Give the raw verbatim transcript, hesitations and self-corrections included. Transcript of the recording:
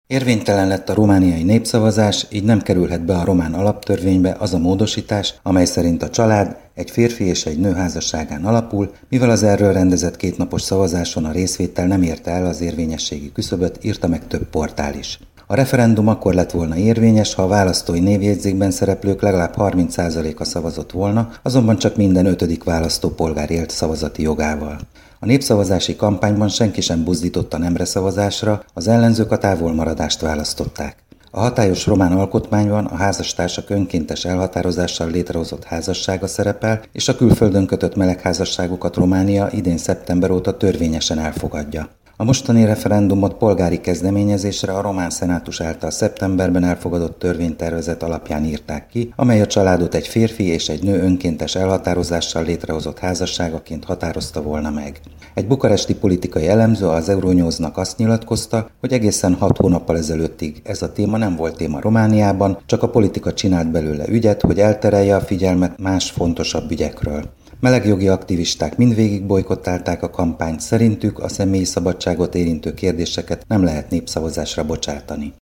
Érvénytelen lett a romániai népszavazás, így nem kerülhet be a román alaptörvénybe az a módosítás, amely szerint a család egy férfi és egy nő házasságán alapul, mivel az erről rendezett kétnapos szavazáson a részvétel nem érte el az érvényességi küszöböt, írta meg több portál is. A referendum akkor lett volna érvényes, ha a választói névjegyzékben szereplők legalább harminc százaléka szavazott volna, azonban csak minden ötödik választópolgár élt szavazati jogával. A népszavazási kampányban senki sem buzdította nemre szavazásra, az ellenzők a távolmaradást választották. A hatályos román alkotmányban a házastársak önkéntes elhatározással létrehozott házassága szerepel, és a külföldön kötött melegházasságokat Románia idén szeptember óta törvényesen elfogadja. A mostani referendumot polgári kezdeményezésre a román szenátus által szeptemberben elfogadott törvénytervezet alapján írták ki, amely a családot egy férfi és egy nő önkéntes elhatározással létrehozott házasságaként határozta volna meg. Egy bukaresti politikai elemző az Euronewsnak azt nyilatkozta, hogy egészen hat hónappal ezelőttig ez a téma nem volt téma Romániában, csak a politika csinált belőle ügyet, hogy elterelje a figyelmet más fontosabb ügyekről. Melegjogi aktivisták mindvégig bojkottálták a kampányt, szerintük a személyi szabadságot érintő kérdéseket nem lehet népszavazásra bocsátani.